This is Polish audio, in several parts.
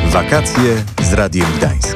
Wakacje z Radiem Gdańsk.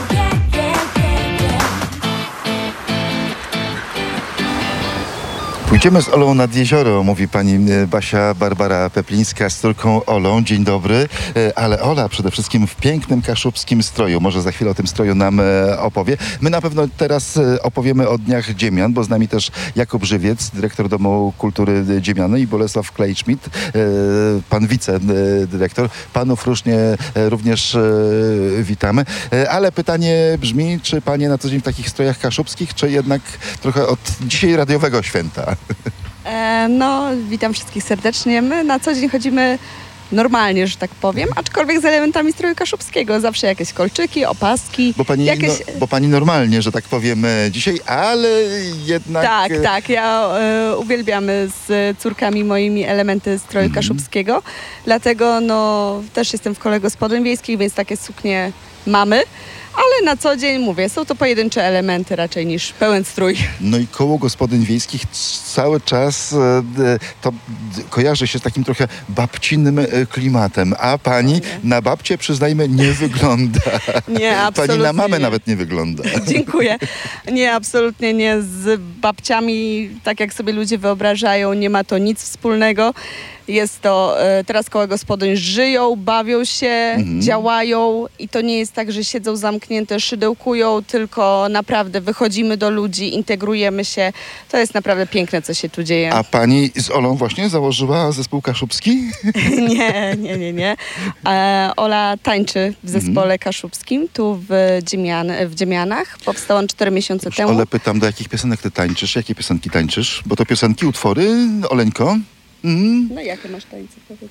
Pójdziemy z Olą nad jezioro, mówi pani Basia Barbara Peplińska z córką Olą. Dzień dobry. Ale Ola przede wszystkim w pięknym kaszubskim stroju. Może za chwilę o tym stroju nam opowie. My na pewno teraz opowiemy o Dniach Dziemian, bo z nami też Jakub Żywiec, dyrektor Domu Kultury Dziemiany, i Bolesław Klejszmit, pan wicedyrektor. Panów również witamy. Ale pytanie brzmi, czy panie na co dzień w takich strojach kaszubskich, czy jednak trochę od dzisiaj radiowego święta? Witam wszystkich serdecznie. My na co dzień chodzimy normalnie, że tak powiem, aczkolwiek z elementami stroju kaszubskiego. Zawsze jakieś kolczyki, opaski. Bo pani normalnie, że tak powiem, dzisiaj, ale jednak... Tak. Ja uwielbiamy z córkami moimi elementy stroju kaszubskiego. Dlatego też jestem w kole gospodyń wiejskich, więc takie suknie mamy. Ale na co dzień, mówię, są to pojedyncze elementy raczej niż pełen strój. No i koło gospodyń wiejskich cały czas to kojarzy się z takim trochę babcinnym klimatem. A pani na babcię, przyznajmy, nie wygląda. Nie, absolutnie. Pani na mamę nawet nie wygląda. Dziękuję. Nie, absolutnie nie. Z babciami, tak jak sobie ludzie wyobrażają, nie ma to nic wspólnego. Jest to, teraz koła gospodyń żyją, bawią się, działają i to nie jest tak, że siedzą zamknięte, szydełkują, tylko naprawdę wychodzimy do ludzi, integrujemy się. To jest naprawdę piękne, co się tu dzieje. A pani z Olą właśnie założyła zespół kaszubski? Nie. Ola tańczy w zespole kaszubskim tu w Dziemianach. Powstał on 4 miesiące temu. Ole, pytam, do jakich piosenek ty tańczysz? Jakie piosenki tańczysz? Bo to piosenki, utwory, Oleńko? No jakie masz tańce, powiedz?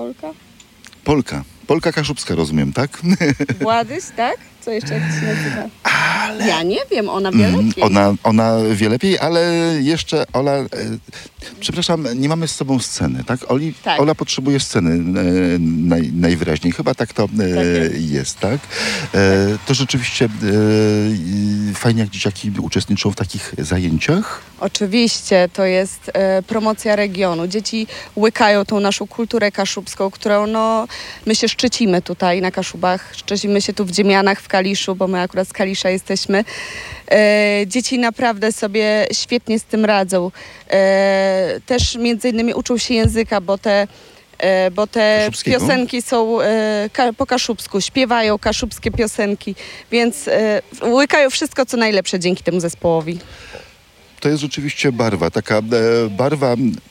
Polka kaszubska, rozumiem, tak? Władyś, tak? Co jeszcze, jak się nazywa? Ja nie wiem, ona wie lepiej. Ona wie lepiej, ale jeszcze Ola... przepraszam, nie mamy z sobą sceny, tak? Tak. Ola potrzebuje sceny najwyraźniej. Chyba tak to jest, tak? To rzeczywiście fajnie, jak dzieciaki uczestniczą w takich zajęciach. Oczywiście, to jest promocja regionu. Dzieci łykają tą naszą kulturę kaszubską, którą my się szczycimy tutaj na Kaszubach. Szczycimy się tu w Dziemianach, w Kaliszu, bo my akurat z Kalisza jesteśmy. Dzieci naprawdę sobie świetnie z tym radzą. Też między innymi uczą się języka, bo te piosenki są po kaszubsku, śpiewają kaszubskie piosenki, więc łykają wszystko, co najlepsze dzięki temu zespołowi. To jest rzeczywiście taka barwa,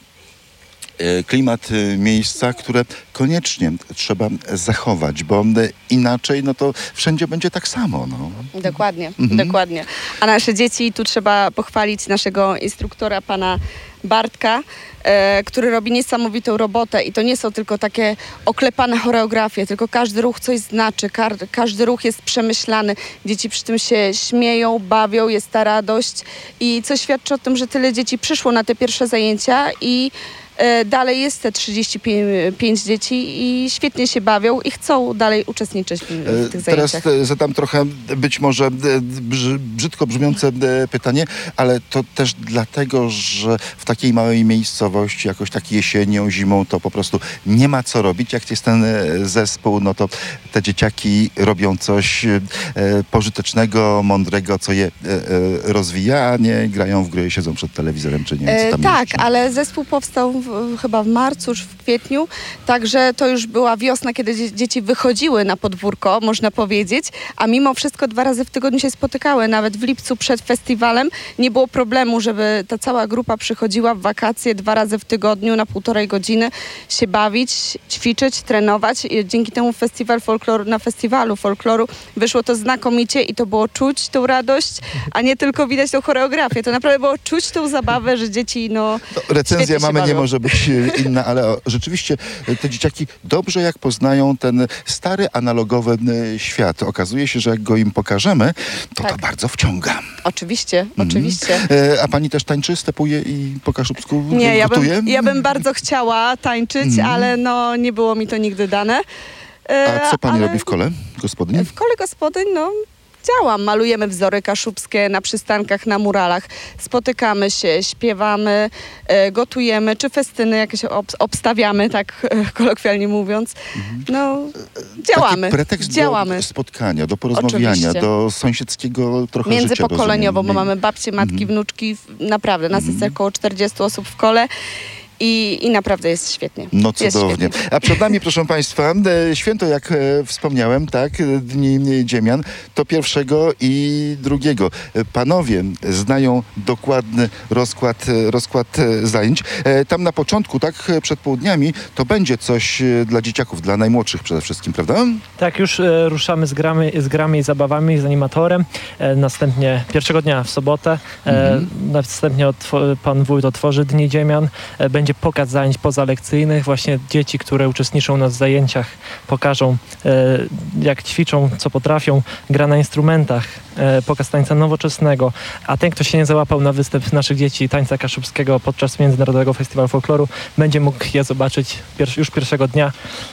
klimat miejsca, które koniecznie trzeba zachować, bo inaczej to wszędzie będzie tak samo. Dokładnie. A nasze dzieci, tu trzeba pochwalić naszego instruktora, pana Bartka, który robi niesamowitą robotę i to nie są tylko takie oklepane choreografie, tylko każdy ruch coś znaczy, każdy ruch jest przemyślany. Dzieci przy tym się śmieją, bawią, jest ta radość i co świadczy o tym, że tyle dzieci przyszło na te pierwsze zajęcia i dalej jest te 35 dzieci i świetnie się bawią i chcą dalej uczestniczyć w tych zajęciach. Teraz zadam trochę być może brzydko brzmiące pytanie, ale to też dlatego, że w takiej małej miejscowości jakoś tak jesienią, zimą to po prostu nie ma co robić. Jak jest ten zespół, to te dzieciaki robią coś pożytecznego, mądrego, co je rozwija, a nie grają w gry i siedzą przed telewizorem, czy nie wiem, co tam tak, jeszcze. ale zespół powstał chyba w marcu, już w kwietniu, także to już była wiosna, kiedy dzieci wychodziły na podwórko, można powiedzieć, a mimo wszystko 2 razy w tygodniu się spotykały. Nawet w lipcu przed festiwalem nie było problemu, żeby ta cała grupa przychodziła w wakacje 2 razy w tygodniu na 1,5 godziny się bawić, ćwiczyć, trenować. I dzięki temu na festiwalu folkloru wyszło to znakomicie i to było czuć tą radość, a nie tylko widać tą choreografię. To naprawdę było czuć tą zabawę, że dzieci recenzja mamy nie może być inna, ale rzeczywiście te dzieciaki dobrze jak poznają ten stary, analogowy świat. Okazuje się, że jak go im pokażemy, to bardzo wciąga. Oczywiście. A pani też tańczy, stepuje i po kaszubsku Nie, gotuje? ja bym bardzo chciała tańczyć, ale nie było mi to nigdy dane. A co pani robi w kole gospodyń? W kole gospodyń, działam. Malujemy wzory kaszubskie na przystankach, na muralach. Spotykamy się, śpiewamy, gotujemy, czy festyny jakieś obstawiamy, tak kolokwialnie mówiąc. No, działamy. Taki pretekst działamy. do spotkania, do porozmawiania, Oczywiście. do sąsiedzkiego trochę życia. Międzypokoleniowo, bo rozumiem. mamy babcie, matki, wnuczki. Naprawdę, nas jest około 40 osób w kole. I naprawdę jest świetnie. No Jest cudownie. świetnie. A przed nami, proszę Państwa, święto, jak wspomniałem, tak, Dni Ziemian, to 1 i 2. Panowie znają dokładny rozkład zajęć. Tam na początku, tak, przed południami, to będzie coś dla dzieciaków, dla najmłodszych przede wszystkim, prawda? Tak, już ruszamy z grami i zabawami, z animatorem. Następnie pierwszego dnia w sobotę. Następnie pan wójt otworzy Dni Ziemian. Będzie pokaz zajęć pozalekcyjnych. Właśnie dzieci, które uczestniczą na zajęciach, pokażą jak ćwiczą, co potrafią. Gra na instrumentach, pokaz tańca nowoczesnego. A ten, kto się nie załapał na występ naszych dzieci tańca kaszubskiego podczas Międzynarodowego Festiwalu Folkloru, będzie mógł je zobaczyć już pierwszego dnia.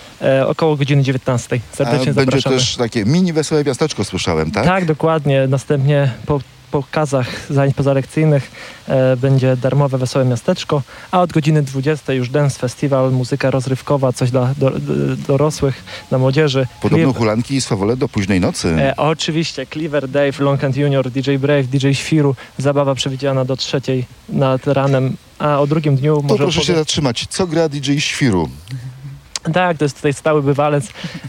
Około godziny 19. Serdecznie będzie zapraszamy. też takie mini wesołe miasteczko, słyszałem, tak? Tak, dokładnie. Następnie po pokazach zajęć pozalekcyjnych będzie darmowe wesołe miasteczko, a od godziny 20 już dance festiwal, muzyka rozrywkowa, coś dla dorosłych, dla młodzieży. Podobno hulanki i swawole do późnej nocy. Oczywiście, Cleaver, Dave, Longcant Junior, DJ Brave, DJ Świru, zabawa przewidziana do 3 nad ranem, a o drugim dniu To może... proszę się zatrzymać. Co gra DJ Świru? Tak, to jest tutaj stały bywalec,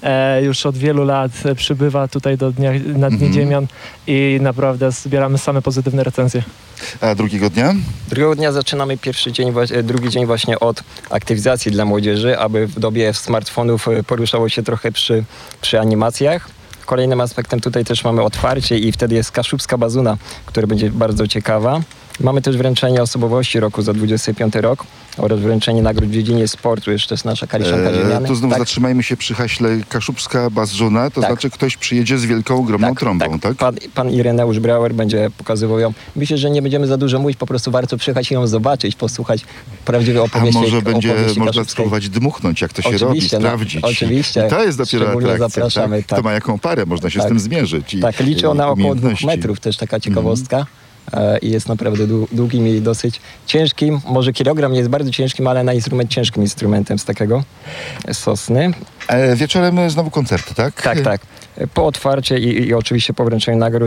już od wielu lat przybywa tutaj na Dni Ziemian i naprawdę zbieramy same pozytywne recenzje. A drugiego dnia? Drugiego dnia zaczynamy drugi dzień właśnie od aktywizacji dla młodzieży, aby w dobie smartfonów poruszało się trochę przy animacjach. Kolejnym aspektem tutaj też mamy otwarcie i wtedy jest kaszubska bazuna, która będzie bardzo ciekawa. Mamy też wręczenie osobowości roku za 25 rok oraz wręczenie nagród w dziedzinie sportu. Jeszcze jest nasza Kaliszanka Ziemiany. To znów tak. zatrzymajmy się przy haśle kaszubska bazuna, to Tak. znaczy ktoś przyjedzie z wielką, ogromną trąbą, tak? Pan Ireneusz Brauer będzie pokazywał ją. Myślę, że nie będziemy za dużo mówić, po prostu warto przyjechać i ją zobaczyć, posłuchać prawdziwej A opowieści. może będzie opowieści można kaszubskiej. spróbować dmuchnąć, jak to się robi, Oczywiście, sprawdzić. oczywiście. I to jest dopiero Szczególnie atrakcja, zapraszamy, tak? tak. To ma jaką parę, można się z Tak. tym zmierzyć. Tak, liczy ona około 2 umiejętności. metrów, też taka ciekawostka. I jest naprawdę długim i dosyć ciężkim. Może kilogram nie jest bardzo ciężkim, ale na instrument ciężkim instrumentem z takiego sosny. Wieczorem znowu koncerty, tak? Tak. Po otwarcie i oczywiście po wręczeniu nagród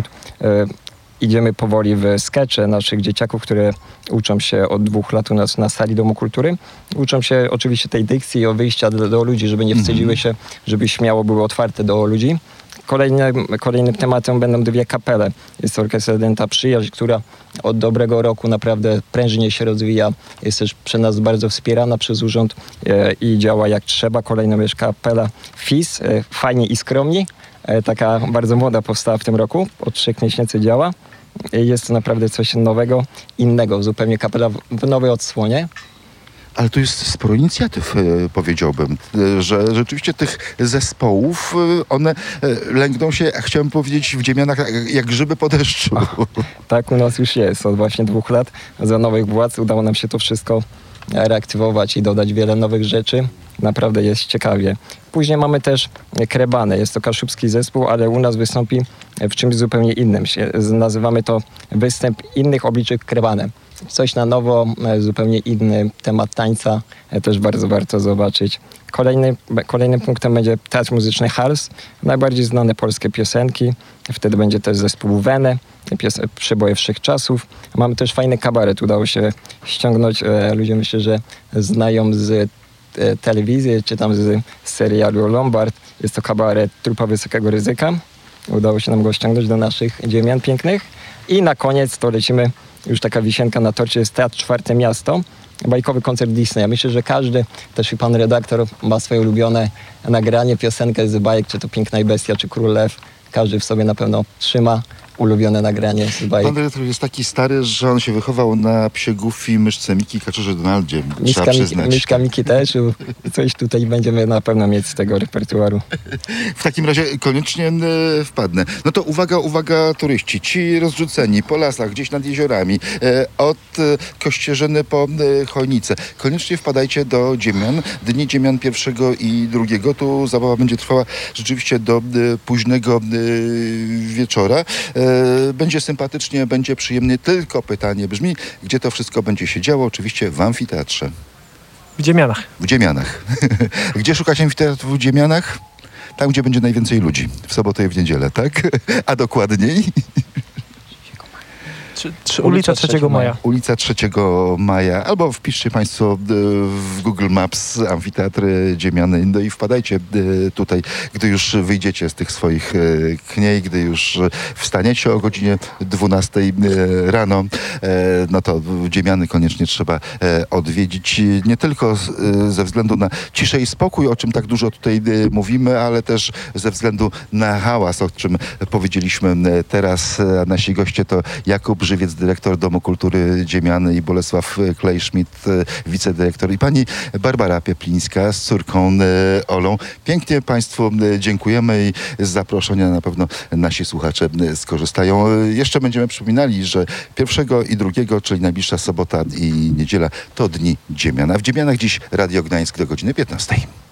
idziemy powoli w skecze naszych dzieciaków, które uczą się od 2 lat u nas na sali Domu Kultury. Uczą się oczywiście tej dykcji i wyjścia do ludzi, żeby nie wstydziły się, żeby śmiało były otwarte do ludzi. Kolejnym tematem będą 2 kapele. Jest orkiestra Denta Przyjaźń, która od dobrego roku naprawdę prężnie się rozwija. Jest też przez nas bardzo wspierana przez urząd i działa jak trzeba. Kolejną jest kapela FIS, Fajnie i Skromni. Taka bardzo młoda powstała w tym roku, od 3 miesięcy działa. Jest to naprawdę coś nowego, innego, zupełnie kapela w nowej odsłonie. Ale tu jest sporo inicjatyw, powiedziałbym, że rzeczywiście tych zespołów, one lęgną się, chciałem powiedzieć, w Ziemianach jak grzyby po deszczu. Tak u nas już jest od właśnie 2 lat. Za nowych władz udało nam się to wszystko reaktywować i dodać wiele nowych rzeczy. Naprawdę jest ciekawie. Później mamy też Krebane. Jest to kaszubski zespół, ale u nas wystąpi w czymś zupełnie innym. Nazywamy to występ innych obliczy Krebane. Coś na nowo, zupełnie inny temat tańca. Też bardzo warto zobaczyć. Kolejnym punktem będzie Teatr Muzyczny Hals. Najbardziej znane polskie piosenki. Wtedy będzie też zespół Wene, Przeboje Wszechczasów. Mamy też fajny kabaret. Udało się ściągnąć. Ludzie myślę, że znają z telewizji, czy tam z serialu Lombard. Jest to kabaret Trupa Wysokiego Ryzyka. Udało się nam go ściągnąć do naszych ziemian pięknych. I na koniec to lecimy, już taka wisienka na torcie, jest Teatr Czwarte Miasto. Bajkowy koncert Disneya. Myślę, że każdy, też i pan redaktor, ma swoje ulubione nagranie, piosenkę z bajek, czy to Piękna i Bestia, czy Król Lew. Każdy w sobie na pewno trzyma, ulubione nagranie z bajek. Pan dyrektor jest taki stary, że on się wychował na psie Goofy, myszce Miki, kaczorze Donaldzie. Trzeba przyznać. Miszka Miki też. Coś tutaj będziemy na pewno mieć z tego repertuaru. W takim razie koniecznie wpadnę. No to uwaga turyści, ci rozrzuceni po lasach, gdzieś nad jeziorami, od Kościerzyny po Chojnice. Koniecznie wpadajcie do Dziemian, Dni Dziemian 1 i 2. Tu zabawa będzie trwała rzeczywiście do późnego wieczora. Będzie sympatycznie, będzie przyjemnie, tylko pytanie brzmi, gdzie to wszystko będzie się działo? Oczywiście w amfiteatrze. W Dziemianach. W Dziemianach. Gdzie szukać amfiteatru w Dziemianach? Tam, gdzie będzie najwięcej ludzi. W sobotę i w niedzielę, tak? A dokładniej? Ulica 3 Maja. Ulica 3 Maja. Albo wpiszcie Państwo w Google Maps Amfiteatry Dziemiany. No i wpadajcie tutaj, gdy już wyjdziecie z tych swoich kniej, gdy już wstaniecie o godzinie 12 rano, no to Dziemiany koniecznie trzeba odwiedzić. Nie tylko ze względu na ciszę i spokój, o czym tak dużo tutaj mówimy, ale też ze względu na hałas, o czym powiedzieliśmy teraz. A nasi goście to Jakub Żywiec, dyrektor Domu Kultury Dziemiany, i Bolesław Klejszmit, wicedyrektor, i pani Barbara Pieplińska z córką Olą. Pięknie Państwu dziękujemy i z zaproszenia na pewno nasi słuchacze skorzystają. Jeszcze będziemy przypominali, że 1 i 2, czyli najbliższa sobota i niedziela, to Dni Dziemian. A w Dziemianach dziś Radio Gdańsk do godziny 15.